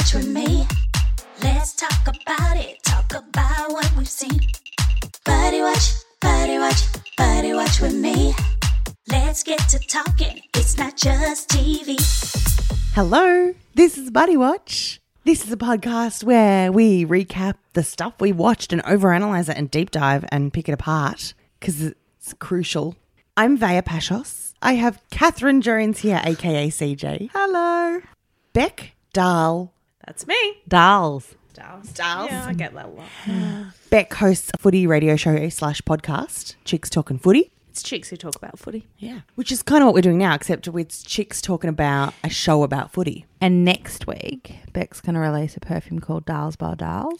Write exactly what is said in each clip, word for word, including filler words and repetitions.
Watch with me. Let's talk about it. Talk about what we've seen. Buddy Watch, Buddy Watch, Buddy Watch with me. Let's get to talking. It's not just T V. Hello, this is Buddy Watch. This is a podcast where we recap the stuff we watched and overanalyze it and deep dive and pick it apart because it's crucial. I'm Vaya Pashos. I have Catherine Jones here, aka C J. Hello. Beck Dahl. That's me. Dolls. Dolls. Dolls. Yeah, I get that a lot. Beck hosts a footy radio show slash podcast, Chicks Talking Footy. It's chicks who talk about footy. Yeah. Which is kind of what we're doing now, except with chicks talking about a show about footy. And next week, Beck's going to release a perfume called Dolls by Dolls.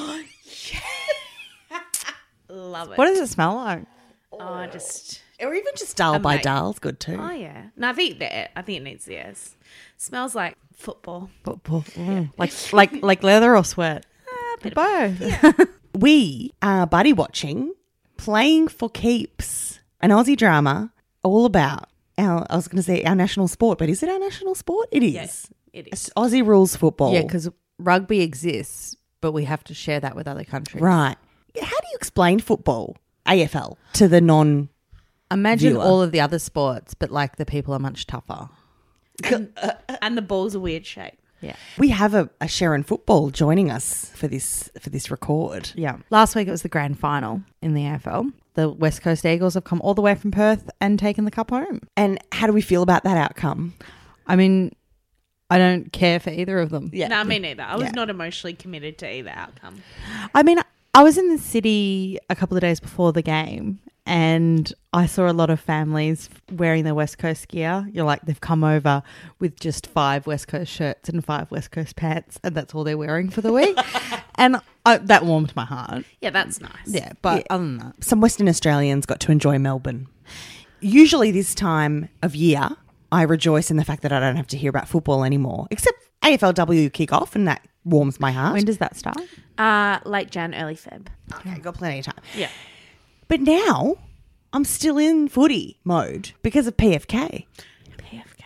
Love it. What does it smell like? Oh, I just... Or even just Dahl by Amazing. Dahl's good too. Oh, yeah. No, I think that I think it needs the S. Smells like football. Football. Mm. Like like like leather or sweat? Ah, bit of Both. We are buddy watching Playing for Keeps, an Aussie drama all about our, I was going to say our national sport, but is it our national sport? It is. Yes, it is. It's Aussie rules football. Yeah, because rugby exists, but we have to share that with other countries. Right. How do you explain football, A F L, to the non... Imagine Viewer. all of the other sports, but like the people are much tougher. And the ball's a weird shape. Yeah. We have a, a Sharon Football joining us for this for this record. Yeah. Last week it was the grand final in the A F L. The West Coast Eagles have come all the way from Perth and taken the cup home. And how do we feel about that outcome? I mean, I don't care for either of them. Yeah. No, me neither. I was Yeah. not emotionally committed to either outcome. I mean, I was in the city a couple of days before the game and I saw a lot of families wearing their West Coast gear. You're like, they've come over with just five West Coast shirts and five West Coast pants and that's all they're wearing for the week. And I, that warmed my heart. Yeah, that's nice. Yeah, but Yeah. other than that, Some Western Australians got to enjoy Melbourne. Usually this time of year, I rejoice in the fact that I don't have to hear about football anymore, except A F L W kick off, and that warms my heart. when does that start? Uh, late Jan, early Feb. Okay, got plenty of time. Yeah. But now I'm still in footy mode because of P F K. P F K.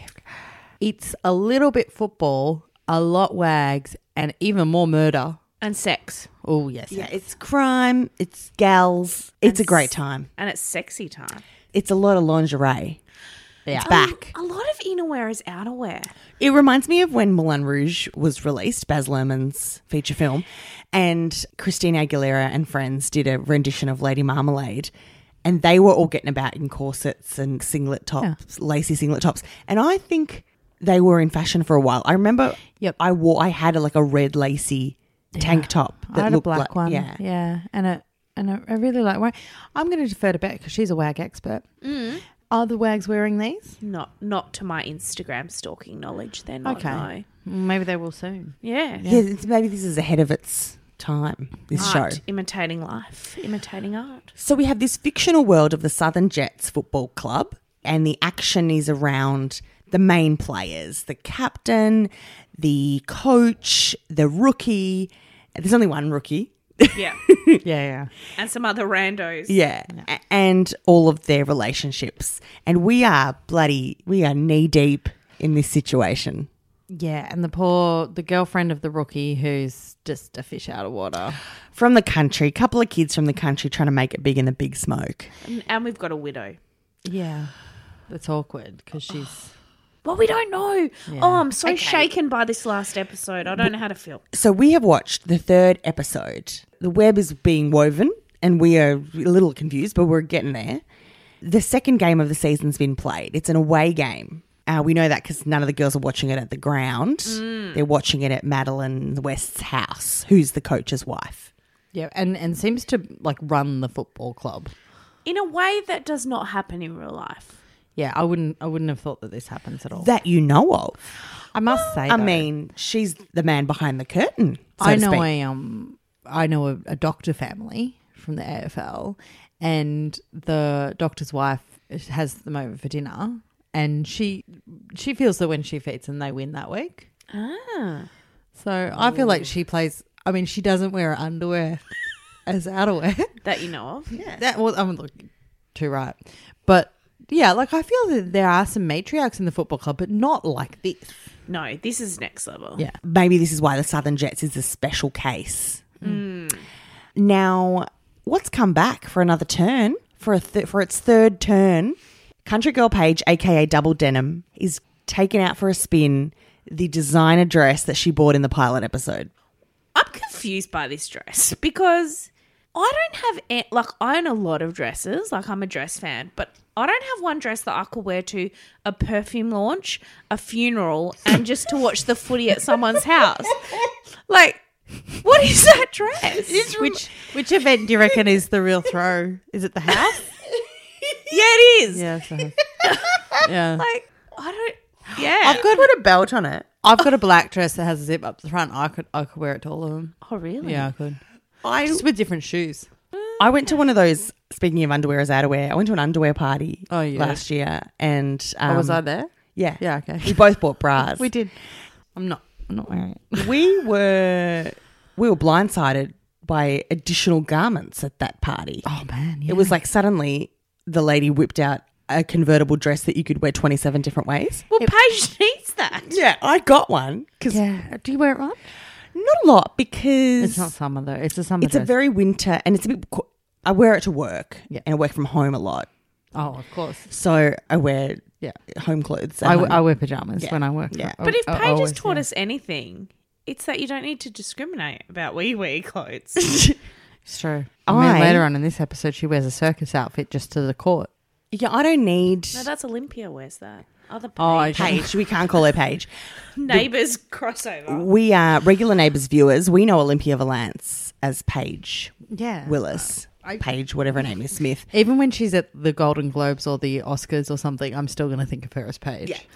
It's a little bit football, a lot wags, and even more murder. And sex. Oh, yes. Yeah, it's crime, it's gals, it's a And great s- time. And it's sexy time. It's a lot of lingerie. Yeah. It's back. A lot of innerwear is outerwear. It reminds me of when Moulin Rouge was released, Baz Luhrmann's feature film, and Christina Aguilera and friends did a rendition of Lady Marmalade, and they were all getting about in corsets and singlet tops, lacy singlet tops, and I think they were in fashion for a while. I remember Yep. I wore, I had a, like a red lacy tank top I had a looked black like, one. Yeah. Yeah. And, a, and a, I really like wearing. I'm going to defer to Beck because she's a wag expert. Mm. Are the wags wearing these? Not not to my Instagram stalking knowledge. They're not. Okay. No. Maybe they will soon. Yeah. Yeah, it's, maybe this is ahead of its time, this Art, show. imitating life, imitating art. So we have this fictional world of the Southern Jets Football Club, and the action is around the main players, the captain, the coach, the rookie. There's only one rookie. Yeah. Yeah, yeah. And some other randos. Yeah. A- And all of their relationships. And we are bloody, we are knee deep in this situation. Yeah, and the poor, the girlfriend of the rookie who's just a fish out of water. From the country, couple of kids from the country trying to make it big in the big smoke. And, and we've got a widow. Yeah. That's awkward because she's... Well, we don't know. Yeah. Oh, I'm so shaken by this last episode. I don't know how to feel. So we have watched the third episode. The web is being woven and we are a little confused, but we're getting there. The second game of the season's been played. It's an away game. Uh, we know that because none of the girls are watching it at the ground. Mm. They're watching it at Madeline West's house, who's the coach's wife. Yeah, and, and seems to like run the football club. In a way that does not happen in real life. Yeah, I wouldn't I wouldn't have thought that this happens at all. That you know of. I must say, I though, mean, she's the man behind the curtain. So I to know speak. a um I know a, a doctor family from the A F L, and the doctor's wife has them over for dinner, and she she feels that when she feeds them, they win that week. Ah. So I feel like she plays. I mean, she doesn't wear her underwear as outerwear. That you know of. Yeah. That well, I'm looking too right, but yeah, like I feel that there are some matriarchs in the football club, but not like this. no, this is next level. Yeah. Maybe this is why the Southern Jets is a special case. Now, what's come back for another turn, for a th- for its third turn? Country Girl Paige, aka Double Denim, is taken out for a spin the designer dress that she bought in the pilot episode. I'm confused by this dress because I don't have, a- like, I own a lot of dresses. Like, I'm a dress fan, but I don't have one dress that I could wear to a perfume launch, a funeral, and just to watch the footy at someone's house. Like, what is that dress? Which which event do you reckon is the real throw? Is it the house? Yeah, it is. Yeah. So, yeah. Like, I don't, yeah. I've got put a belt on it. I've got a black dress that has a zip up the front. I could I could wear it to all of them. Oh, really? Yeah, I could. I Just with different shoes. I went to one of those. Speaking of underwear as outerwear, I went to an underwear party Oh, yeah. last year, and um, oh, was I there? Yeah, Yeah, okay. We both bought bras. We did. I'm not. I'm not wearing it. we were we were blindsided by additional garments at that party. Oh man, yeah. It was like suddenly the lady whipped out a convertible dress that you could wear twenty-seven different ways. Well, Paige needs that. Yeah, I got one because Yeah. Do you wear it right? not a lot because It's not summer though. It's a summer it's a dress. very winter and it's a bit. co- I wear it to work Yeah. and I work from home a lot, Oh, of course. so I wear Yeah. home clothes. at I, w- home. I wear pajamas Yeah. when I work. Yeah. I- But if I- I Paige has always- taught yeah. us anything, it's that you don't need to discriminate about where you wear your clothes. It's true. I mean, I- later on in this episode, she wears a circus outfit just to the court. Yeah, I don't need No, that's Olympia wears that. Other Oh, I Paige. Paige. We can't call her Paige. Neighbours crossover. We are regular neighbours viewers. We know Olympia Valance as Paige Yeah. Willis. I- Paige, whatever her name is, Smith. Even when she's at the Golden Globes or the Oscars or something, I'm still going to think of her as Paige. Yeah.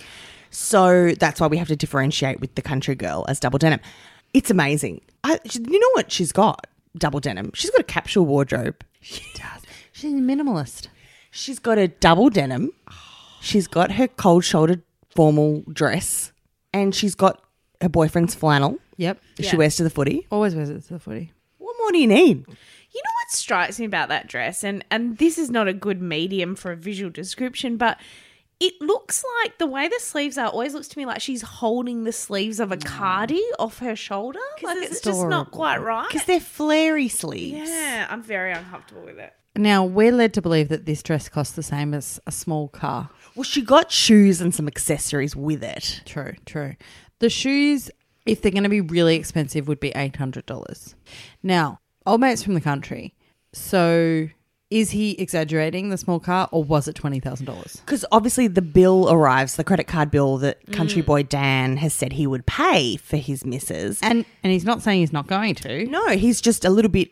So that's why we have to differentiate with the country girl as Double Denim. It's amazing. I, you know what she's got? Double Denim. She's got a capsule wardrobe. She does. She's a minimalist. She's got a double denim. She's got her cold-shouldered formal dress. And she's got her boyfriend's flannel Yep. that Yeah. she wears to the footy. Always wears it to the footy. What more do you need? You know what strikes me about that dress, and and this is not a good medium for a visual description, but it looks like the way the sleeves are always looks to me like she's holding the sleeves of a cardi off her shoulder. Like it's it's just not adorable. quite right. Because they're flary sleeves. Yeah, I'm very uncomfortable with it. Now, we're led to believe that this dress costs the same as a small car. Well, she got shoes and some accessories with it. True, true. The shoes, if they're going to be really expensive, would be eight hundred dollars. Now, old mate's from the country. So is he exaggerating the small car or was it twenty thousand dollars? Because obviously the bill arrives, the credit card bill that country boy Dan has said he would pay for his missus. And and he's not saying he's not going to. No, he's just a little bit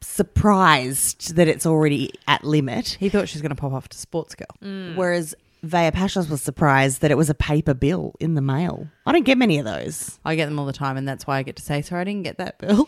surprised that it's already at limit. He thought she was going to pop off to Sports Girl. Whereas Vaya Pashas was surprised that it was a paper bill in the mail. I don't get many of those. I get them all the time, and that's why I get to say, sorry, I didn't get that bill.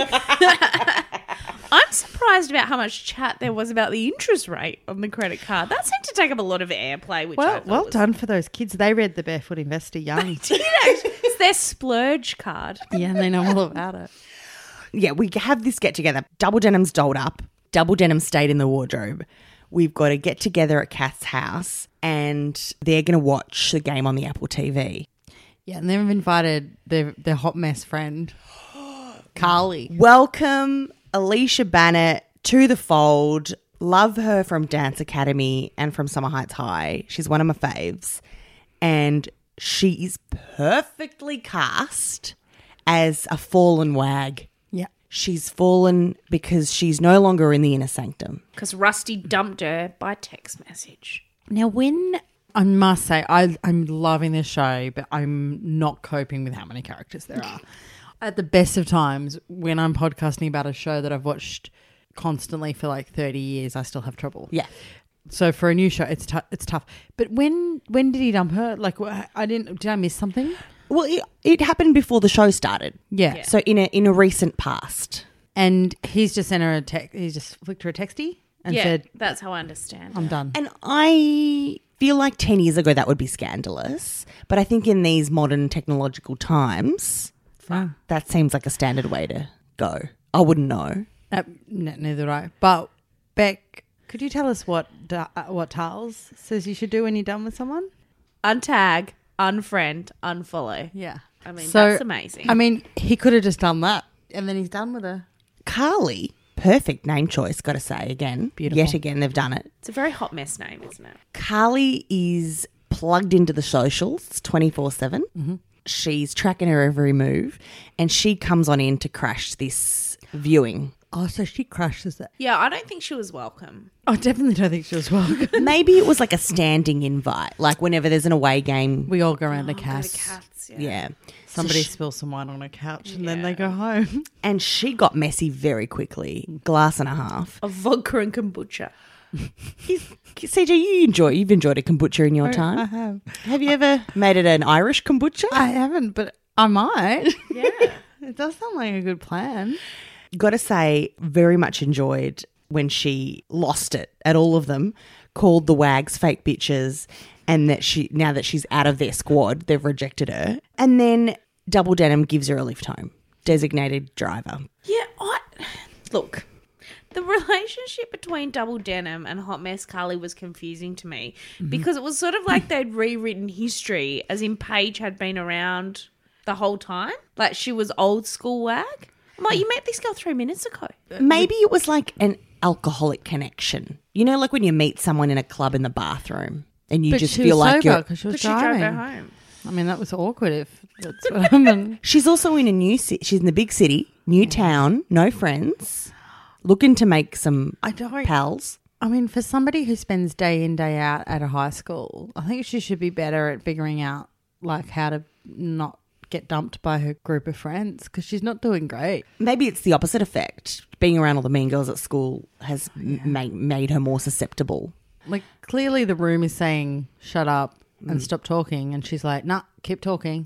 I'm surprised about how much chat there was about the interest rate on the credit card. That seemed to take up a lot of airplay. Which I Well, thought well was- done for those kids. They read the Barefoot Investor young. It's their splurge card. Yeah, and they know all about it. Yeah, we have this get together. Double denim's dolled up. Double denim stayed in the wardrobe. We've got to get together at Kath's house and they're going to watch the game on the Apple T V. Yeah, and they've invited their their hot mess friend, Carly. Welcome Alicia Bannett to the fold. Love her from Dance Academy and from Summer Heights High. She's one of my faves. And she is perfectly cast as a fallen wag. Yeah. She's fallen because she's no longer in the inner sanctum. Because Rusty dumped her by text message. Now, when I must say, I, I'm loving this show, but I'm not coping with how many characters there are. At the best of times, when I'm podcasting about a show that I've watched constantly for like thirty years, I still have trouble. Yeah. So for a new show, it's tou- it's tough. But when when did he dump her? Like, wh- I didn't. Did I miss something? Well, it, it happened before the show started. Yeah. Yeah. So in a in a recent past. And he's just sent her a text. He's just flicked her a texty and yeah, said, that's how I understand. "I'm done." And I feel like ten years ago that would be scandalous. But I think in these modern technological times, Ah. that seems like a standard way to go. I wouldn't know. Uh, n- neither do I. But Beck, could you tell us what da- uh, what Tarls says you should do when you're done with someone? Untag. unfriend, unfollow. Yeah. I mean, So, that's amazing. I mean, he could have just done that and then he's done with her. Carly, perfect name choice, got to say again. Beautiful. Yet again, they've done it. it's a very hot mess name, isn't it? Carly is plugged into the socials twenty-four seven. Mm-hmm. She's tracking her every move, and she comes on in to crash this viewing. Oh, so she crashes it. Yeah, I don't think she was welcome. I definitely don't think she was welcome. Maybe it was like a standing invite, like whenever there's an away game. We all go around to Go to cats. cats, yeah. Yeah. Somebody So she- spills some wine on a couch and then Yeah. they go home. and she got messy very quickly. Glass and a half. Of vodka and kombucha. C J, you enjoy you've enjoyed a kombucha in your I time. have. Have you ever made it an Irish kombucha? I haven't, but I might. Yeah. It does sound like a good plan. Got to say, very much enjoyed when she lost it at all of them, called the wags fake bitches, and that she now that she's out of their squad, they've rejected her. And then Double Denim gives her a lift home, designated driver. Yeah, I look. The relationship between Double Denim and Hot Mess Carly was confusing to me because it was sort of like they'd rewritten history, as in Paige had been around the whole time. Like she was old school wag. I'm like, you met this girl three minutes ago. Maybe it was like an alcoholic connection. You know, like when you meet someone in a club in the bathroom and you But just she feel was like sober you're. 'cause she was But she drove driving. her home. I mean, that was awkward if that's what happened. She's also in a new city. She's in the big city, new town, no friends, looking to make some I don't. pals. I mean, for somebody who spends day in, day out at a high school, I think she should be better at figuring out like how to not get dumped by her group of friends because she's not doing great. Maybe it's the opposite effect. Being around all the mean girls at school has m made, made her more susceptible. Like clearly the room is saying shut up and stop talking and she's like, nah, keep talking.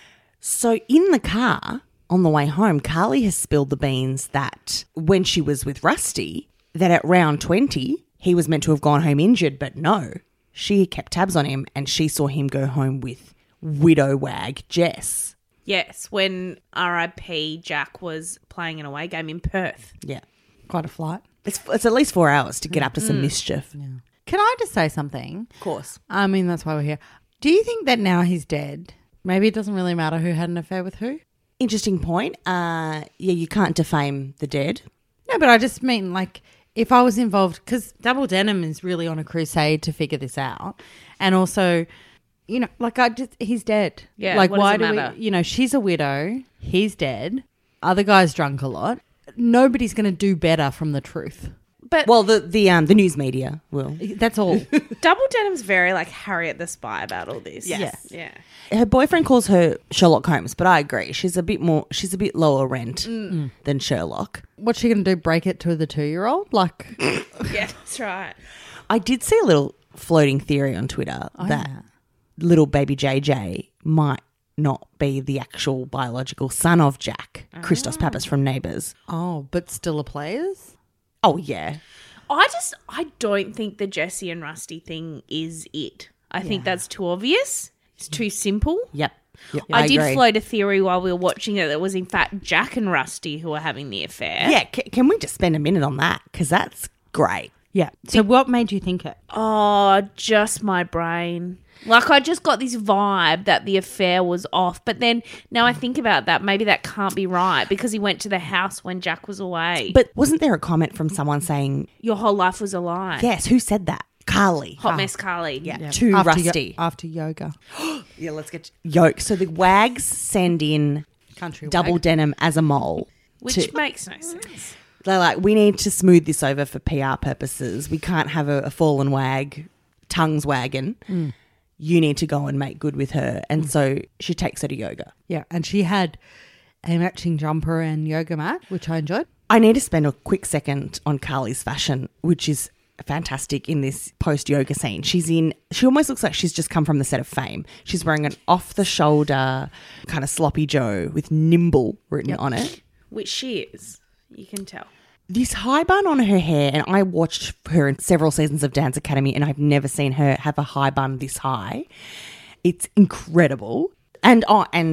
So in the car on the way home, Carly has spilled the beans that when she was with Rusty, that at round twenty, he was meant to have gone home injured, but no. She kept tabs on him and she saw him go home with widow wag Jess. Yes, when R I P Jack was playing an away game in Perth. Yeah. Quite a flight. It's, it's at least four hours to get up to some mischief. Can I just say something? Of course. I mean, that's why we're here. Do you think that now he's dead, maybe it doesn't really matter who had an affair with who? Interesting point. Uh, yeah, you can't defame the dead. No, but I just mean like if I was involved, because Double Denim is really on a crusade to figure this out. And also, you know, like I just, he's dead. Yeah, Like what does why it do matter? we, you know, she's a widow, he's dead, other guy's drunk a lot. Nobody's going to do better from the truth. But Well, the the um the news media will. That's all. Double Denim's very like Harriet the Spy about all this. Yes. Yeah. Her boyfriend calls her Sherlock Holmes, but I agree. She's a bit more. She's a bit lower rent than Sherlock. What's she going to do? Break it to the two-year-old? Like, Yeah, that's right. I did see a little floating theory on Twitter that yeah. little baby J J might not be the actual biological son of Jack, Christos Pappas from Neighbours. oh, but still a players? Oh yeah, I just I don't think the Jesse and Rusty thing is it. I think that's too obvious. It's too simple. yep. yep I, did agree. float a theory while we were watching it that it was in fact Jack and Rusty who were having the affair. Yeah, c- can we just spend a minute on that? Because that's great. Yeah. So what made you think it? Oh, just my brain. Like I just got this vibe that the affair was off. But then now I think about that, maybe that can't be right because he went to the house when Jack was away. But wasn't there a comment from someone saying, your whole life was a lie. yes, who said that? Carly. Hot Mess Carly. Yeah, to after Rusty. Yo- after yoga. Yeah, let's get yoke. So the wags send in Country Double wag. Denim as a mole. Which to- makes no sense. They're like, we need to smooth this over for P R purposes. We can't have a, a fallen wag, tongues wagging. Mm. You need to go and make good with her. And so she takes her to yoga. Yeah, and she had a matching jumper and yoga mat, which I enjoyed. I need to spend a quick second on Carly's fashion, which is fantastic in this post-yoga scene. She's in, she almost looks like she's just come from the set of Fame. She's wearing an off-the-shoulder kind of sloppy Joe with nimble written Yep. on it. Which she is. You can tell. This high bun on her hair, and I watched her in several seasons of Dance Academy and I've never seen her have a high bun this high. It's incredible. And oh, and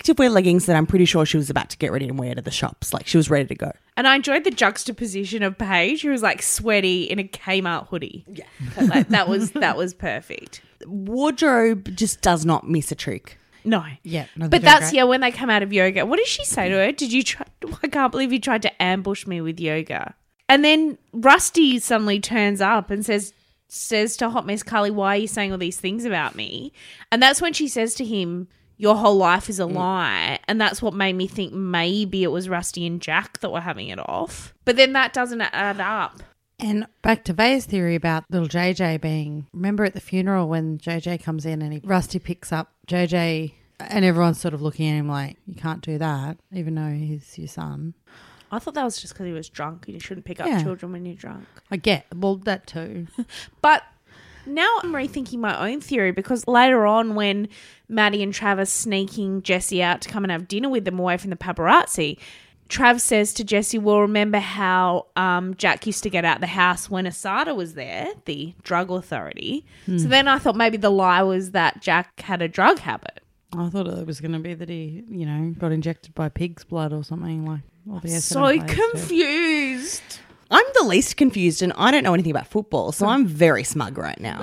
activewear leggings that I'm pretty sure she was about to get ready and wear to the shops. Like she was ready to go. And I enjoyed the juxtaposition of Paige, who was like sweaty in a Kmart hoodie. Yeah. Like, that was that was perfect. Wardrobe just does not miss a trick. No. Yeah. No, But that's, yeah, when they come out of yoga. What did she say to her? Did you try? I can't believe you tried to ambush me with yoga. And then Rusty suddenly turns up and says says to Hot Mess Carly, why are you saying all these things about me? And that's when she says to him, your whole life is a lie. And that's what made me think maybe it was Rusty and Jack that were having it off. But then that doesn't add up. And back to Vay's theory about little J J being, remember at the funeral when J J comes in and he, Rusty picks up J J and everyone's sort of looking at him like, you can't do that, even though he's your son. I thought that was just because he was drunk and you shouldn't pick up Yeah. children when you're drunk. I get, well, that too. But now I'm rethinking my own theory because later on when Maddie and Trav are sneaking Jessie out to come and have dinner with them away from the paparazzi, Trav says to Jessie, well, remember how um, Jack used to get out the house when Asada was there, the drug authority. Hmm. So then I thought maybe the lie was that Jack had a drug habit. I thought it was going to be that he, you know, got injected by pig's blood or something like. All the So S N M players do. confused. I'm the least confused and I don't know anything about football, so I'm very smug right now.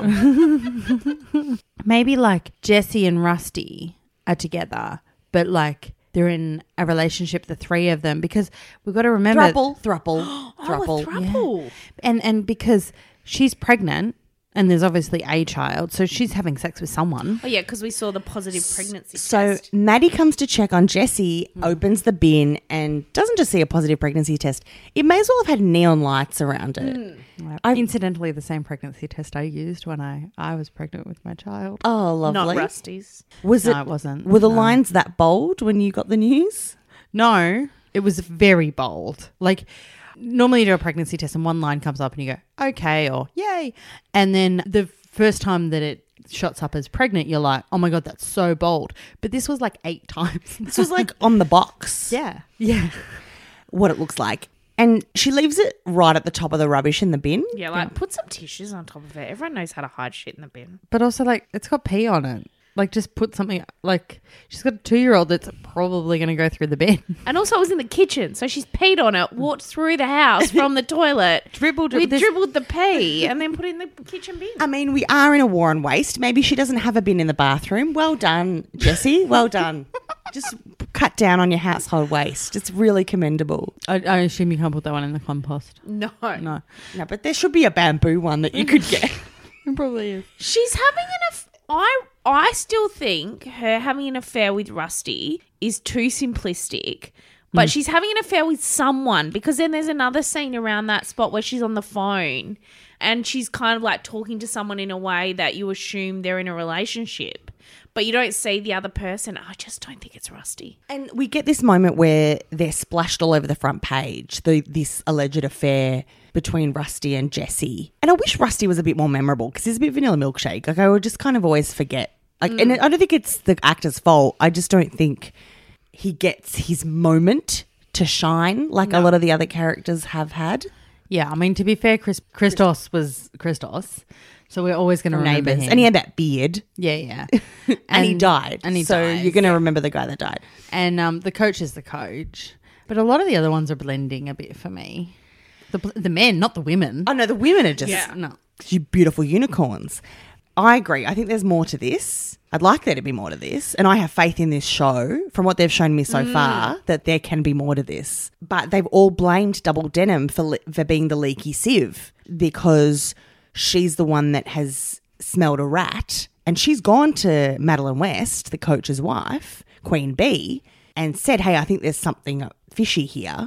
Maybe like Jessie and Rusty are together, but like they're in a relationship, the three of them, because we've got to remember. Thruple, thruple, Oh, a thruple. throuple. And, and because she's pregnant and there's obviously a child, so she's having sex with someone. Oh, yeah, because we saw the positive pregnancy So test. Maddie comes to check on Jessie, opens the bin and doesn't just see a positive pregnancy test. It may as well have had neon lights around it. I, Incidentally, the same pregnancy test I used when I, I was pregnant with my child. Oh, Not lovely. Rusty's. Was No, it, it wasn't. Were the No. lines that bold when you got the news? No, it was very bold. Like normally you do a pregnancy test and one line comes up and you go, okay, or yay. And then the first time that it shots up as pregnant, you're like, oh my God, that's so bold. But this was like eight times. This was like on the box. yeah. Yeah. What it looks like. And she leaves it right at the top of the rubbish in the bin. Yeah, like put some tissues on top of it. Everyone knows how to hide shit in the bin. But also like it's got pee on it. Like just put something, like she's got a two-year-old that's probably going to go through the bin. And also it was in the kitchen, so she's peed on it, walked through the house from the toilet, Dribbled we this- dribbled the pee, and then put it in the kitchen bin. I mean, we are in a war on waste. Maybe she doesn't have a bin in the bathroom. Well done, Jessie. Well done. Just cut down on your household waste. It's really commendable. I, I assume you can't put that one in the compost. No. No. No, but there should be a bamboo one that you could get. It probably is. She's having an aff- I I still think her having an affair with Rusty is too simplistic. But she's having an affair with someone because then there's another scene around that spot where she's on the phone and she's kind of like talking to someone in a way that you assume they're in a relationship. But you don't see the other person. I just don't think it's Rusty. And we get this moment where they're splashed all over the front page, the, this alleged affair between Rusty and Jessie. And I wish Rusty was a bit more memorable because he's a bit vanilla milkshake. Like I would just kind of always forget. Like, and I don't think it's the actor's fault. I just don't think he gets his moment to shine like a lot of the other characters have had. Yeah, I mean, to be fair, Chris, Christos was Christos. So we're always going to remember Neighbours. him. And he had that beard. Yeah, yeah. And, And- he died. and he so dies, you're going to remember the guy that died. And um, the coach is the coach. But a lot of the other ones are blending a bit for me. The the men, not the women. Oh, no, the women are just Yeah. No. you beautiful unicorns. I agree. I think there's more to this. I'd like there to be more to this. And I have faith in this show, from what they've shown me so far, that there can be more to this. But they've all blamed Double Denim for, le- for being the leaky sieve because she's the one that has smelled a rat. And she's gone to Madeline West, the coach's wife, Queen Bee, and said, hey, I think there's something fishy here.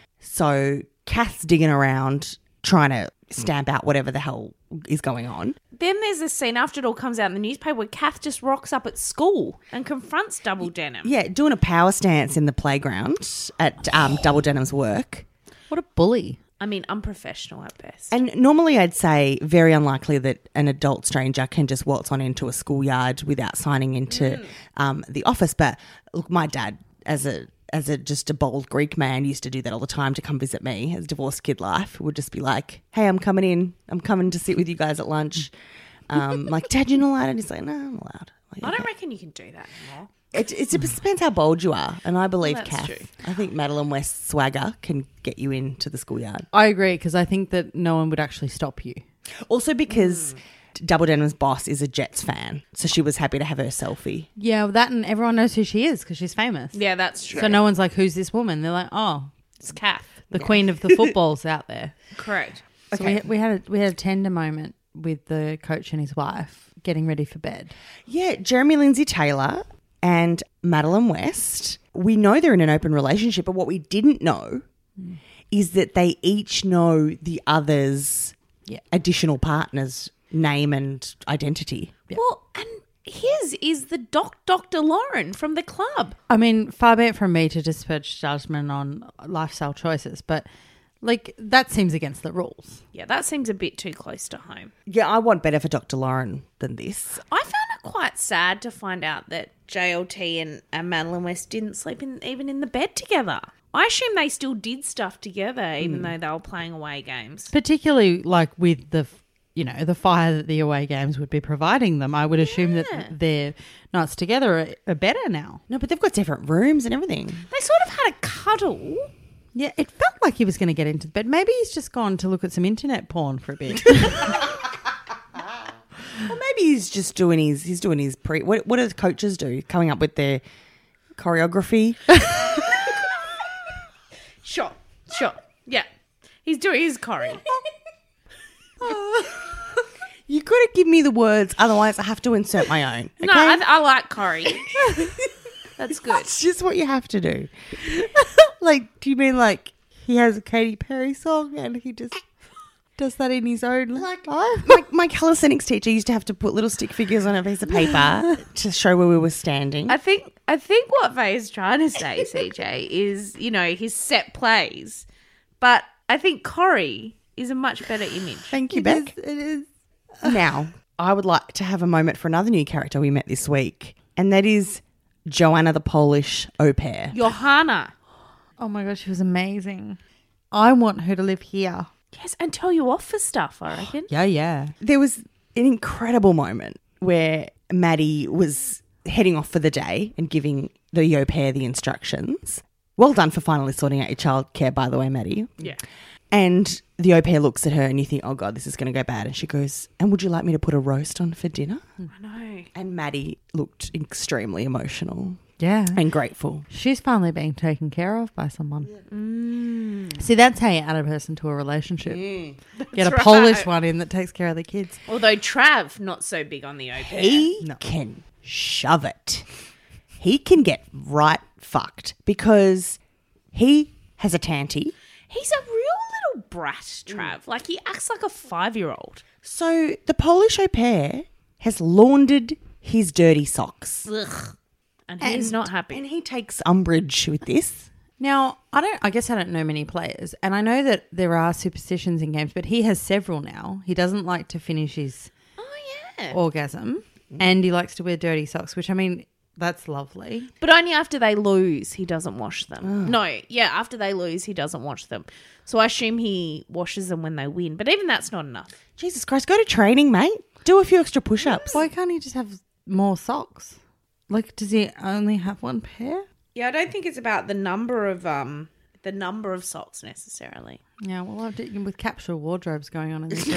So Kath's digging around trying to stamp out whatever the hell is going on. Then there's this scene after it all comes out in the newspaper where Kath just rocks up at school and confronts Double Denim. Yeah, doing a power stance in the playground at um, Double Denim's work. What a bully. I mean, unprofessional at best. And normally I'd say very unlikely that an adult stranger can just waltz on into a schoolyard without signing into um, the office. But look, my dad, as a as a just a bold Greek man, used to do that all the time to come visit me as divorced kid life. Would just be like, hey, I'm coming in. I'm coming to sit with you guys at lunch. Um, like, Dad, you're not allowed. And he's like, no, I'm allowed. Like, I don't "Okay." reckon you can do that anymore. It, it depends how bold you are, and I believe Well, that's Kath. true. I think Madeline West's swagger can get you into the schoolyard. I agree because I think that no one would actually stop you. Also because Double Denham's boss is a Jets fan, so she was happy to have her selfie. Yeah, well, that and everyone knows who she is because she's famous. Yeah, that's true. So no one's like, who's this woman? They're like, oh, It's Kath. the queen of the football's out there. Correct. So we, we had a, we had a tender moment with the coach and his wife getting ready for bed. Yeah, Jeremy Lindsay Taylor and Madeline West, we know they're in an open relationship, but what we didn't know mm. is that they each know the other's Yeah. additional partner's name and identity. Yeah. Well, and his is the doc, Doctor Lauren from the club. I mean, far be it from me to disperse judgment on lifestyle choices, but like that seems against the rules. Yeah, that seems a bit too close to home. Yeah, I want better for Doctor Lauren than this. I found it quite sad to find out that J L T and, and Madeline West didn't sleep in even in the bed together. I assume they still did stuff together, even though they were playing away games. Particularly like with the, you know, the fire that the away games would be providing them. I would assume Yeah. that their nights together are, are better now. No, but they've got different rooms and everything. They sort of had a cuddle. Yeah, it felt like he was going to get into the bed. Maybe he's just gone to look at some internet porn for a bit. Well, maybe he's just doing his, he's doing his pre, what, what do coaches do? Coming up with their choreography. Sure, sure. Yeah. He's doing his curry. You got to give me the words, otherwise I have to insert my own. Okay? No, I, I like curry. That's good. It's just what you have to do. Like, do you mean like he has a Katy Perry song and he just does that in his own Like, life? My, my calisthenics teacher used to have to put little stick figures on a piece of paper to show where we were standing. I think I think what Faye is trying to say, C J, is, you know, his set plays. But I think Corey is a much better image. Thank you, It Beck. is- it is. Now, I would like to have a moment for another new character we met this week, and that is Joanna the Polish au pair. Johanna. Oh my gosh, she was amazing. I want her to live here. Yes, and tell you off for stuff, I reckon. Yeah, yeah. There was an incredible moment where Maddie was heading off for the day and giving the au pair the instructions. Well done for finally sorting out your childcare, by the way, Maddie. Yeah. And the au pair looks at her and you think, oh, God, this is going to go bad. And she goes, and would you like me to put a roast on for dinner? I know. And Maddie looked extremely emotional Yeah. and grateful. She's finally being taken care of by someone. Mm. See, that's how you add a person to a relationship. Get a right. Polish one in that takes care of the kids. Although Trav, not so big on the au pair. He No. can shove it. He can get right fucked because he has a tanty. He's a real little brat, Trav. Like, he acts like a five-year-old. So the Polish au pair has laundered his dirty socks. Ugh. And he's not happy. And he takes umbrage with this. Now, I don't. I guess I don't know many players, and I know that there are superstitions in games, but he has several now. He doesn't like to finish his Oh, yeah. orgasm, and he likes to wear dirty socks, which I mean, that's lovely. But only after they lose, he doesn't wash them. No, yeah, after they lose, he doesn't wash them. So I assume he washes them when they win. But even that's not enough. Jesus Christ, go to training, mate. Do a few extra push-ups. Why can't he just have more socks? Like, does he only have one pair? Yeah, I don't think it's about the number of um the number of socks necessarily. Yeah, well, I did, with capsule wardrobes going on in this.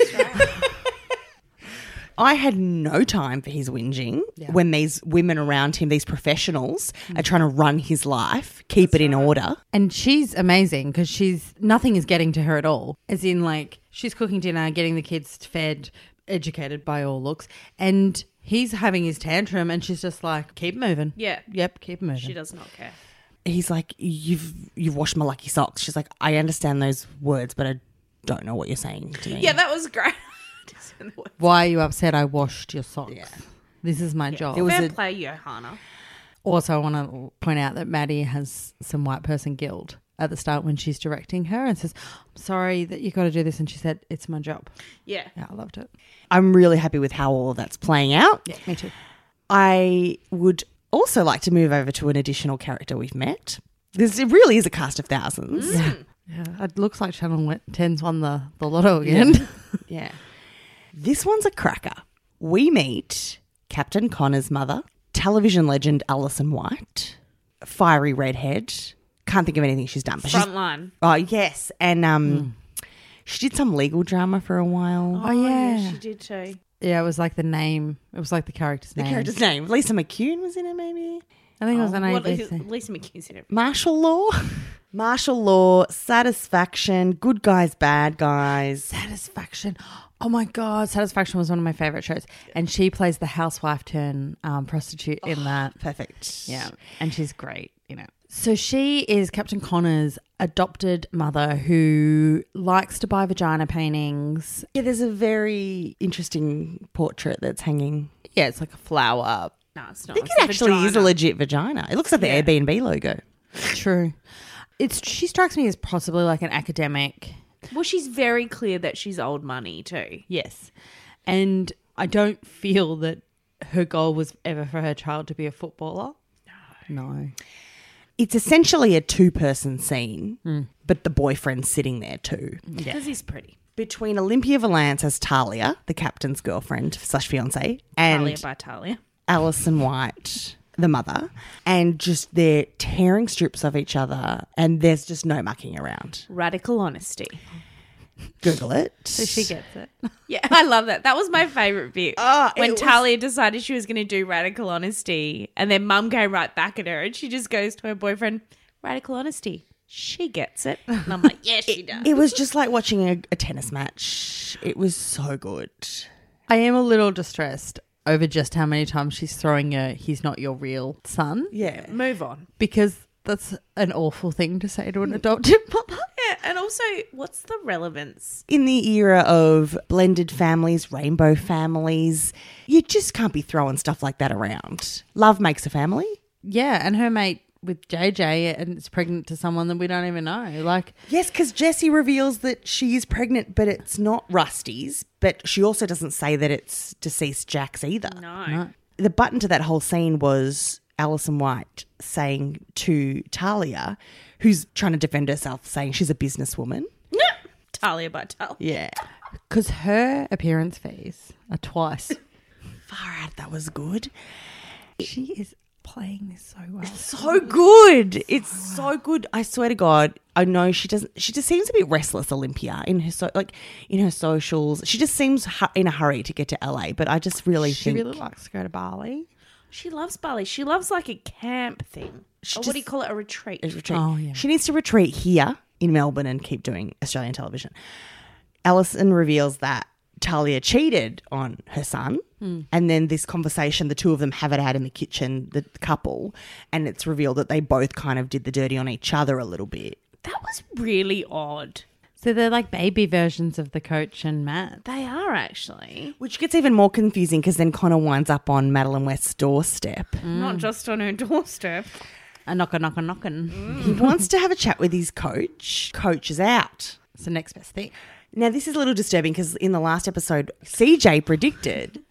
I had no time for his whinging Yeah. when these women around him, these professionals, are trying to run his life, keep it in order. And she's amazing because she's nothing is getting to her at all. As in, like, she's cooking dinner, getting the kids fed, educated by all looks, and he's having his tantrum, and she's just like, "Keep moving." Yeah. Yep, keep moving. She does not care. He's like, you've you've washed my lucky socks. She's like, I understand those words, but I don't know what you're saying to me. Yeah, that was great. Just in the way. Why are you upset? I washed your socks. Yeah. This is my job. There was Fair a- play, Johanna. Also, I want to point out that Maddie has some white person guilt at the start when she's directing her and says, "I'm sorry that you got to do this," and she said, "It's my job." Yeah. Yeah, I loved it. I'm really happy with how all of that's playing out. Yeah, me too. I would also like to move over to an additional character we've met. This it really is a cast of thousands. Yeah, it looks like Channel ten's won the, the lotto again. Yeah. This one's a cracker. We meet Captain Connor's mother, television legend Alison White, fiery redhead. Can't think of anything she's done. But she's, Frontline. oh, yes. And um, she did some legal drama for a while. Oh, yeah. She did too. Yeah, it was like the name. It was like the character's The name. character's name. Lisa McCune was in it, maybe? I think it was an Oh, A what, B C. Lisa McKenzie. in it. Martial Law. Martial Law, Satisfaction, Good Guys, Bad Guys. Satisfaction. Oh my God, Satisfaction was one of my favorite shows. And she plays the housewife turn um, prostitute in that. Perfect. Yeah, and she's great, you know. So she is Captain Connor's adopted mother who likes to buy vagina paintings. Yeah, there's a very interesting portrait that's hanging. Yeah, it's like a flower. No, it's I not. think It's it a actually is a vagina. legit vagina. It looks like the Yeah. Airbnb logo. True. It's she strikes me as possibly like an academic. Well, she's very clear that she's old money too. Yes. And I don't feel that her goal was ever for her child to be a footballer. No. No. It's essentially a two-person scene, but the boyfriend's sitting there too. Because he's pretty. Between Olympia Valance as Talia, the captain's girlfriend slash fiance, and Talia by Talia. Alison White, the mother, and just they're tearing strips of each other, and there's just no mucking around. Radical honesty. Google it. So she gets it. Yeah, I love that. That was my favourite bit. Oh, when it was- Talia decided she was going to do radical honesty, and then mum came right back at her, and she just goes to her boyfriend, radical honesty. She gets it. And I'm like, yeah, she does. It was just like watching a, a tennis match. It was so good. I am a little distressed over just how many times she's throwing a he's not your real son. Yeah. Move on. Because that's an awful thing to say to an adopted mother. Yeah, and also, what's the relevance? In the era of blended families, rainbow families, you just can't be throwing stuff like that around. Love makes a family. Yeah, and her mate with J J and is pregnant to someone that we don't even know. Like, Yes, because Jessie reveals that she is pregnant, but it's not Rusty's. But she also doesn't say that it's deceased Jack's either. No. no. The button to that whole scene was Alison White saying to Talia, who's trying to defend herself, saying she's a businesswoman. Talia by Talia. Yeah. because her appearance fees are twice. Far out, that was good. She is playing this so well. So good. It's so good. I swear to God, I know she doesn't. She just seems a bit restless, Olympia, in her so like in her socials. She just seems hu- in a hurry to get to L A. But I just really She think really likes to go to Bali. She loves Bali. She loves like a camp thing. She Or what do just- you call it? A retreat. a retreat. Oh, yeah. She needs to retreat here in Melbourne and keep doing Australian television. Alison reveals that Talia cheated on her son. And then this conversation, the two of them have it out in the kitchen, the couple, and it's revealed that they both kind of did the dirty on each other a little bit. That was really odd. So they're like baby versions of the coach and Matt. They are actually. Which gets even more confusing because then Connor winds up on Madeline West's doorstep. Not just on her doorstep. A knocker, knocker, knocking. He wants to have a chat with his coach. Coach is out. It's the next best thing. Now, this is a little disturbing because in the last episode, C J predicted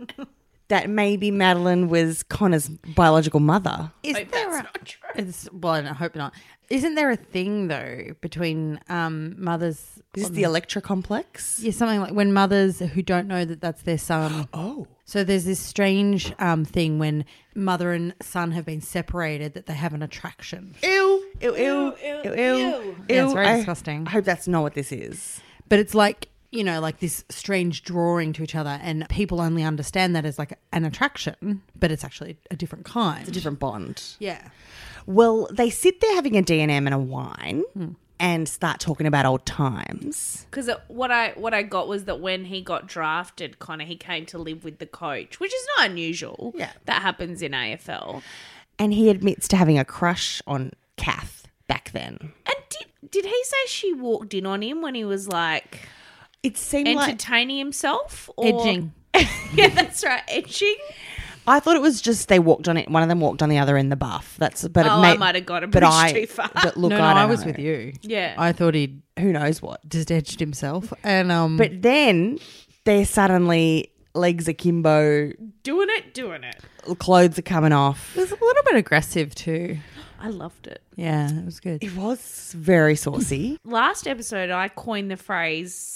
that maybe Madeline was Connor's biological mother. Is Hope there that's a, not true. it's, well, I hope not. Isn't there a thing though between um, mothers? Is this the Electra complex? Yeah, something like when mothers who don't know that that's their son. Oh. So there's this strange um, thing when mother and son have been separated that they have an attraction. Ew, ew, ew, ew, ew, ew. ew. Yeah, it's very I- disgusting. I hope that's not what this is. But it's like, you know, like this strange drawing to each other, and people only understand that as like an attraction, but it's actually a different kind. It's a different bond. Yeah. Well, they sit there having a D and M and a wine and start talking about old times. Because what I what I got was that when he got drafted, Connor, he came to live with the coach, which is not unusual. Yeah. That happens in A F L. And he admits to having a crush on Kath back then. And did did he say she walked in on him when he was like It seemed like... entertaining himself? Or... Edging. Yeah, that's right. Edging. I thought it was just they walked on it. One of them walked on the other in the buff. That's but it Oh, may, I might have got a but bridge I, too far. But look, no, no, I, I, don't was know. with you. Yeah. I thought he'd Who knows what? just edged himself. And um, But then they're suddenly legs akimbo, Doing it, doing it. clothes are coming off. it was a little bit aggressive too. I loved it. Yeah, it was good. It was very saucy. Last episode, I coined the phrase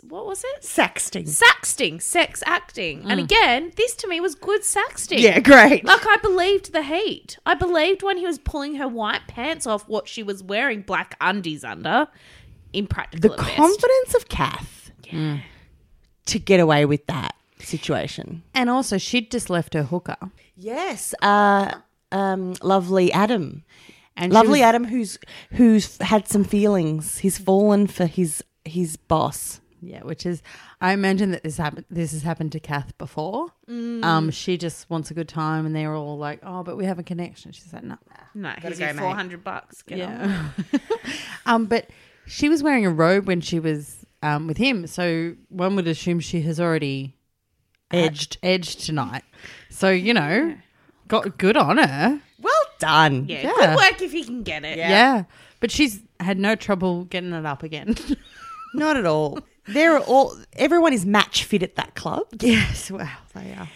what was it? Saxting. Saxting, sex acting. And again, this to me was good saxting. Yeah, great. Like, I believed the heat. I believed when he was pulling her white pants off what she was wearing black undies under. Impractical The at best. confidence of Kath Yeah. to get away with that situation. And also, she'd just left her hooker. Yes, uh, um, lovely Adam, And she lovely was- Adam, who's who's had some feelings. He's fallen for his his boss. Yeah, which is, I imagine that this happened. This has happened to Kath before. Um, she just wants a good time, and they're all like, "Oh, but we have a connection." She's like, "No." No, he's go, your mate. four hundred bucks. Get on. Yeah. um, but she was wearing a robe when she was um with him, so one would assume she has already Edged. edged tonight. So you know, got good on her. Well done. Yeah, Yeah. good work if you can get it. Yeah. Yeah. But she's had no trouble getting it up again. Not at all. They're all. Everyone is match fit at that club. Yes, wow, they are.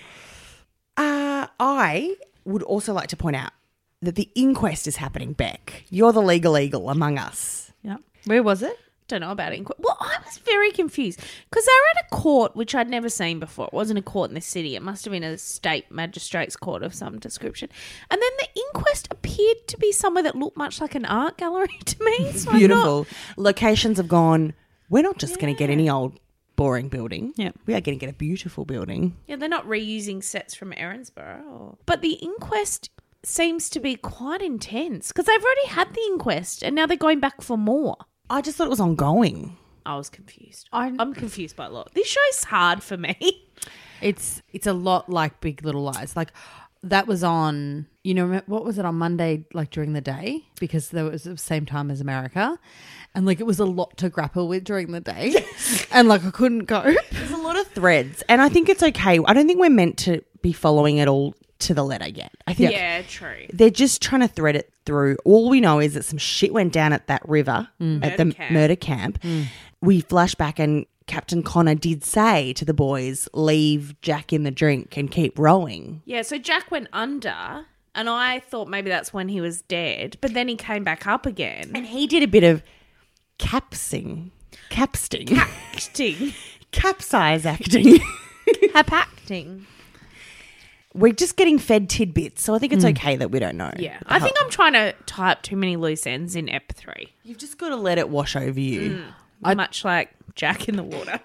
Uh, I would also like to point out that the inquest is happening, Beck. You're the legal eagle among us. Yeah. Where was it? Don't know about it. Well, I was very confused because they were at a court which I'd never seen before. It wasn't a court in the city. It must have been a state magistrate's court of some description. And then the inquest appeared to be somewhere that looked much like an art gallery to me. So I'm not- Beautiful. Locations have gone, we're not just going to get any old boring building. Yeah. We are going to get a beautiful building. Yeah, they're not reusing sets from Erinsborough. Or... But the inquest seems to be quite intense because they've already had the inquest and now they're going back for more. I just thought it was ongoing. I was confused. I'm, I'm confused by a lot. This show's hard for me. It's it's a lot like Big Little Lies. Like that was on, you know, what was it on Monday, like during the day, because there was the same time as America, and like it was a lot to grapple with during the day, and like I couldn't go. There's a lot of threads, and I think it's okay. I don't think we're meant to be following it all to the letter yet. I think Yeah, true. they're just trying to thread it through. All we know is that some shit went down at that river, at Murder the camp. murder camp. We flash back and Captain Connor did say to the boys, leave Jack in the drink and keep rowing. Yeah, so Jack went under, and I thought maybe that's when he was dead, but then he came back up again. And he did a bit of capsing, capsting, Acting. capsize acting. Hap acting. We're just getting fed tidbits, so I think it's okay that we don't know. Yeah. I think I'm trying to tie up too many loose ends in Ep three. You've just got to let it wash over you. Much like Jack in the water.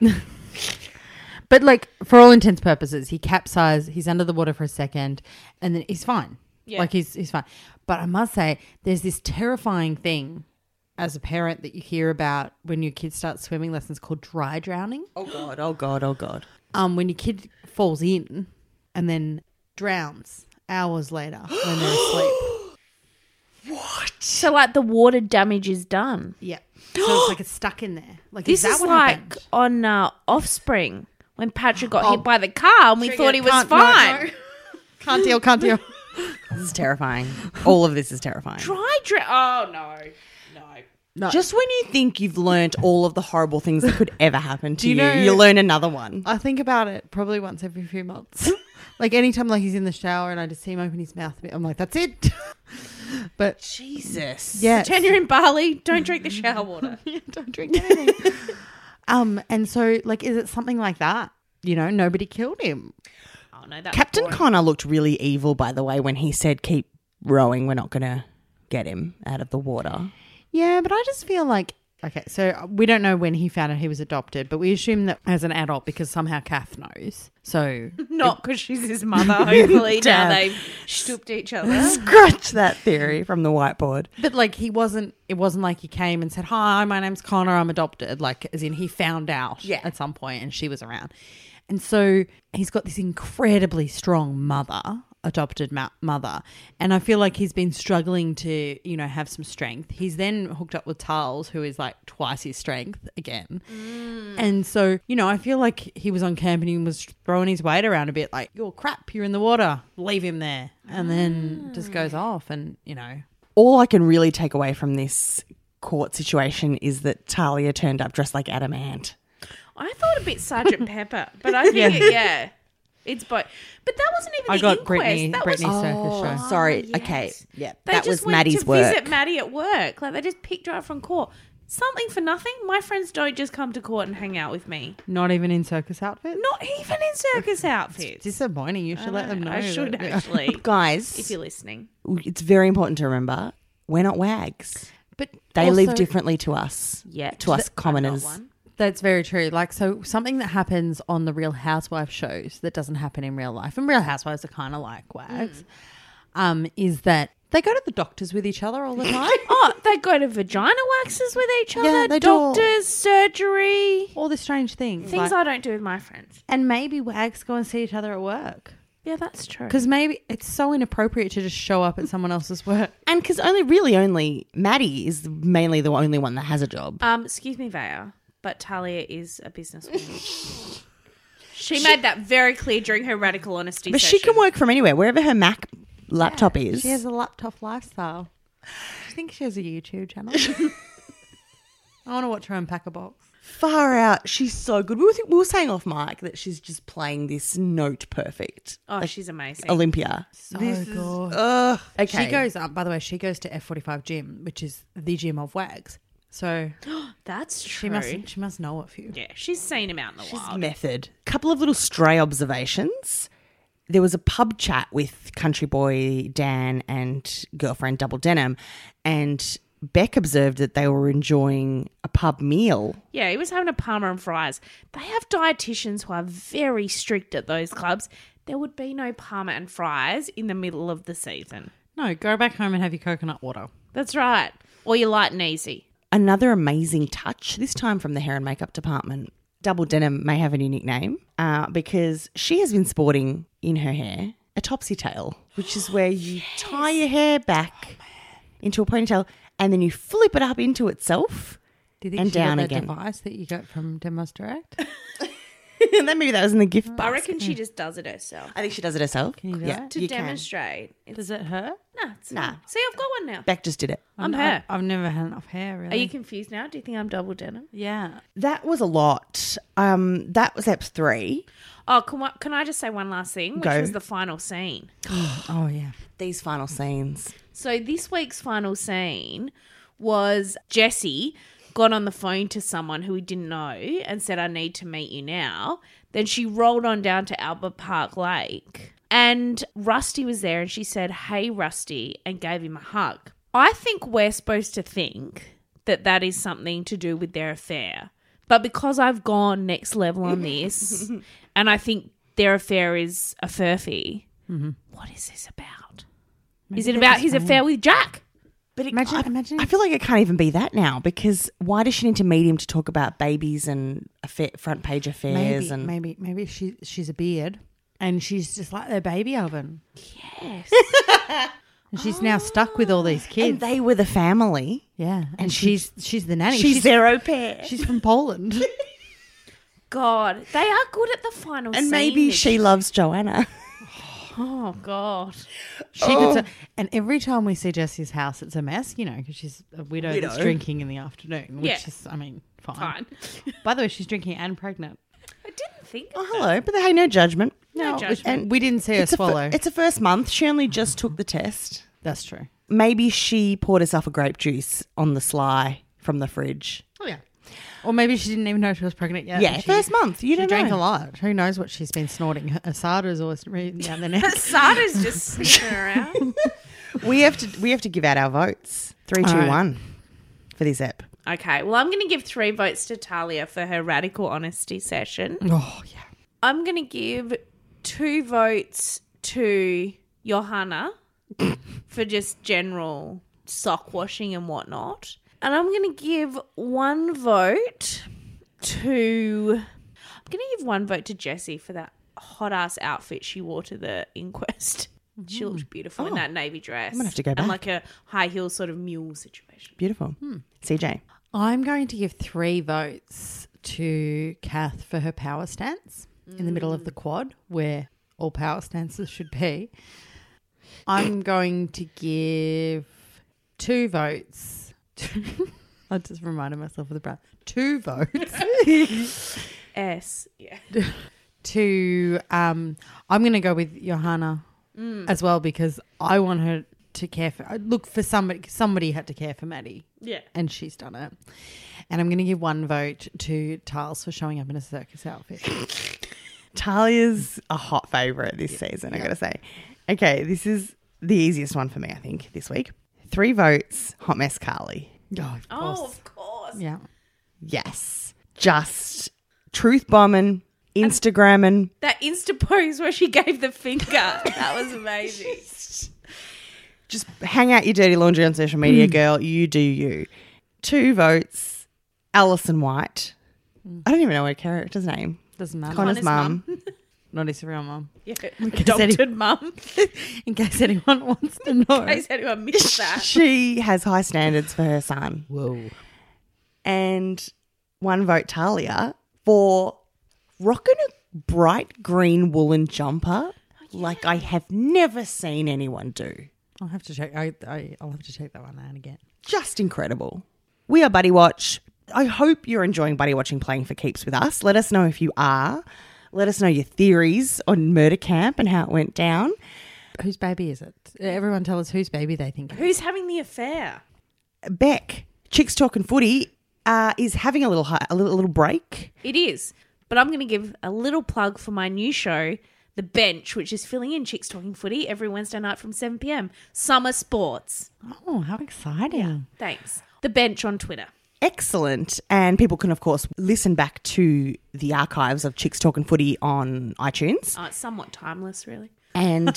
But like for all intents and purposes, he capsized. He's under the water for a second, and then he's fine. Yeah. Like he's he's fine. But I must say, there's this terrifying thing as a parent that you hear about when your kids start swimming lessons called dry drowning. Oh God, oh God, oh God. Um, when your kid falls in and then drowns hours later when they're asleep. So, like, the water damage is done. Yeah. So it's like it's stuck in there. Like This is that is what like happened? on uh, Offspring when Patrick got Oh. hit by the car and we thought he was Can't- no, fine. no. Can't deal, can't deal. This is terrifying. All of this is terrifying. Dry drown. Oh, no. No. No. Just when you think you've learnt all of the horrible things that could ever happen to you you, know- you learn another one. I think about it probably once every few months. Like anytime like he's in the shower and I just see him open his mouth a bit, I'm like, that's it. But Jesus. yeah. Pretend you're in Bali. Don't drink the shower water. Don't drink anything. um, and so like, is it something like that? You know, nobody killed him. Oh, no. That Captain boring. Connor looked really evil, by the way, when he said, keep rowing. We're not going to get him out of the water. Yeah, but I just feel like, okay, so we don't know when he found out he was adopted, but we assume that as an adult because somehow Kath knows. So Not because she's his mother, hopefully. now Damn. they've stooped each other. Scratch that theory from the whiteboard. But like he wasn't, it wasn't like he came and said, hi, my name's Connor, I'm adopted. Like as in he found out Yeah. at some point and she was around. And so he's got this incredibly strong mother, adopted ma- mother. And I feel like he's been struggling to, you know, have some strength. He's then hooked up with Tarls, who is like twice his strength again. And so, you know, I feel like he was on camp and he was throwing his weight around a bit like, you're crap, you're in the water, leave him there. And then just goes off and, you know. All I can really take away from this court situation is that Talia turned up dressed like Adam Ant. I thought a bit Sergeant Pepper, but I think, yeah, it, yeah it's both. But that wasn't even I the got inquest. Brittany, that Brittany was, Circus show. Sorry. yes. Okay. Yeah. They that just was went Maddie's to work. visit Maddie at work. Like, they just picked her up from court. something for nothing. My friends don't just come to court and hang out with me. Not even in circus outfits? Not even in circus outfits. Disappointing. You should I let them know. I should that- actually. Guys, If you're listening. it's very important to remember we're not wags. But They also- live differently to us. Yeah. To us I'm not commoners. one. That's very true. Like, so something that happens on the Real Housewives shows that doesn't happen in real life, and Real Housewives are kind of like wags, Mm. um, is that they go to the doctors with each other all the time. Oh, they go to vagina waxes with each other, Yeah, they do all- doctors, surgery, All the strange things. things like- I don't do with my friends. and maybe wags go and see each other at work. Yeah, that's true. Because maybe it's so inappropriate to just show up at someone else's work. And because only, really only Maddie is mainly the only one that has a job. Um, excuse me, Vaya, but Talia is a businesswoman. she made that very clear during her radical honesty But session. she can work from anywhere, wherever her Mac laptop is. She has a laptop lifestyle. I think she has a YouTube channel. I want to watch her unpack a box. Far out. She's so good. We were, we were saying off mic that she's just playing this note perfect. Oh, she's amazing. Olympia. So good. Ugh. Okay. She goes up, by the way, she goes to F forty-five Gym, which is the gym of wags. So That's she true. must she must know a few. Yeah, she's seen him out in the She's wild. method. Couple of little stray observations. There was a pub chat with country boy Dan and girlfriend Double Denim, and Beck observed that they were enjoying a pub meal. Yeah, he was having a parma and fries. They have dietitians who are very strict at those clubs. There would be no parma and fries in the middle of the season. No, go back home and have your coconut water. That's right. Or you're light and easy. Another amazing touch, this time from the hair and makeup department. Double Denim may have a new nickname uh, because she has been sporting in her hair a topsy tail, which is where you tie your hair back into a ponytail and then you flip it up into itself. Do you think And she got down that again. device that you got from Demos Direct? And then maybe that was in the gift box. I reckon she just does it herself. I think she does it herself. Can you do yeah, it? To you can. demonstrate. It's, Does it hurt? nah, it's Nah. nah. See, I've got one now. Beck just did it. I'm I've- her. I've never had enough hair, really. Are you confused now? Do you think I'm double denim? Yeah. That was a lot. Um, that was Ep three. Oh, can, I- can I just say one last thing? Which Go. was the final scene. Oh, yeah. These final scenes. So this week's final scene was Jesse got on the phone to someone who he didn't know and said, I need to meet you now. Then she rolled on down to Albert Park Lake and Rusty was there and she said, hey, Rusty, and gave him a hug. I think we're supposed to think that that is something to do with their affair. But because I've gone next level on this and I think their affair is a furphy, what is this about? is it they're about just his friends. affair with Jack? But it, Imagine- I, imagine I feel like it can't even be that now because why does she need to meet him to talk about babies and affair, front page affairs? Maybe, and maybe, maybe she she's a beard and she's just like their baby oven. Yes. And she's now stuck with all these kids. And they were the family. yeah. And, and she- she's she's the nanny. She's, their au pair. She's from Poland. God, they are good at the final and scene. maybe this- she loves Joanna. Oh, God. She Oh. could, and every time we see Jessie's house, it's a mess, you know, because she's a widow, that's Widow. drinking in the afternoon, which Yeah. is, I mean, fine. Fine. By the way, she's drinking and pregnant. I didn't think Oh, of hello. But hey, no judgment. No No, judgment. and we didn't see her It's a, fir- swallow. it's a first month. She only just took the test. That's true. Maybe she poured herself a grape juice on the sly from the fridge. Oh, yeah. Or maybe she didn't even know she was pregnant yet. Yeah, and she, first month. You she don't drank know. a lot. Who knows what she's been snorting? Asada's always reading down the neck. Sada's just sniffing around. We have to. We have to give out our votes. Three, two, All right. one for this ep. Okay, well, I'm going to give three votes to Talia for her radical honesty session. Oh, yeah. I'm going to give two votes to Johanna for just general sock washing and whatnot. And I'm going to give one vote to... I'm going to give one vote to Jessie for that hot-ass outfit she wore to the inquest. She looked beautiful in Oh. that navy dress. I'm gonna have to go And back. like a high heel sort of mule situation. Beautiful. C J. I'm going to give three votes to Kath for her power stance in the middle of the quad, where all power stances should be. I'm going to give two votes. I just reminded myself of the breath. Two votes S. Yeah. to. Um, I'm going to go with Johanna as well because I want her to care for. Look, for somebody, somebody had to care for Maddie. Yeah. And she's done it. And I'm going to give one vote to Tiles for showing up in a circus outfit. Talia's a hot favourite this season, I got to say. Okay, this is the easiest one for me, I think, this week. Three votes, Hot Mess Carly. Oh, of Oh, course. of course. Yeah. Yes. Just truth bombing, Instagramming. That Insta pose where she gave the finger. That was amazing. Just hang out your dirty laundry on social media, girl. You do you. Two votes, Alison White. I don't even know her character's name. Doesn't matter. Connor's Connor's mum. mum. Not his real mum. Yeah. case Adopted any- mum. In case anyone wants to know. In case anyone missed that. She has high standards for her son. Whoa. And one vote, Talia, for rocking a bright green woolen jumper like I have never seen anyone do. I'll have to check. I, I, I'll have to check that one out again. Just incredible. We are Buddy Watch. I hope you're enjoying Buddy Watching Playing for Keeps with us. Let us know if you are. Let us know your theories on Murder Camp and how it went down. Whose baby is it? Everyone tell us whose baby they think it is. Who's having the affair? Beck, Chicks Talking Footy, uh, is having a little, hi- a little a little break. It is. But I'm going to give a little plug for my new show, The Bench, which is filling in Chicks Talking Footy every Wednesday night from seven p.m. Summer Sports. Oh, how exciting. Thanks. The Bench on Twitter. Excellent. And people can, of course, listen back to the archives of Chicks Talking Footy on iTunes. Oh, it's somewhat timeless, really. And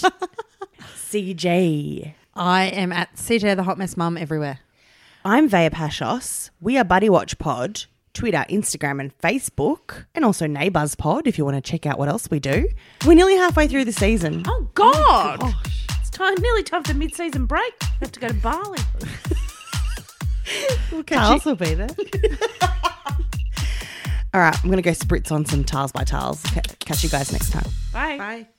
C J. I am at C J the Hot Mess Mum everywhere. I'm Vaya Pashos. We are Buddy Watch Pod, Twitter, Instagram and Facebook, and also Neighbours Pod if you want to check out what else we do. We're nearly halfway through the season. Oh, God. It's time, nearly time for mid-season break. I have to go to Bali. Tiles will be there. All right, I'm going to go spritz on some Tiles by Tiles. Catch you guys next time. Bye. Bye.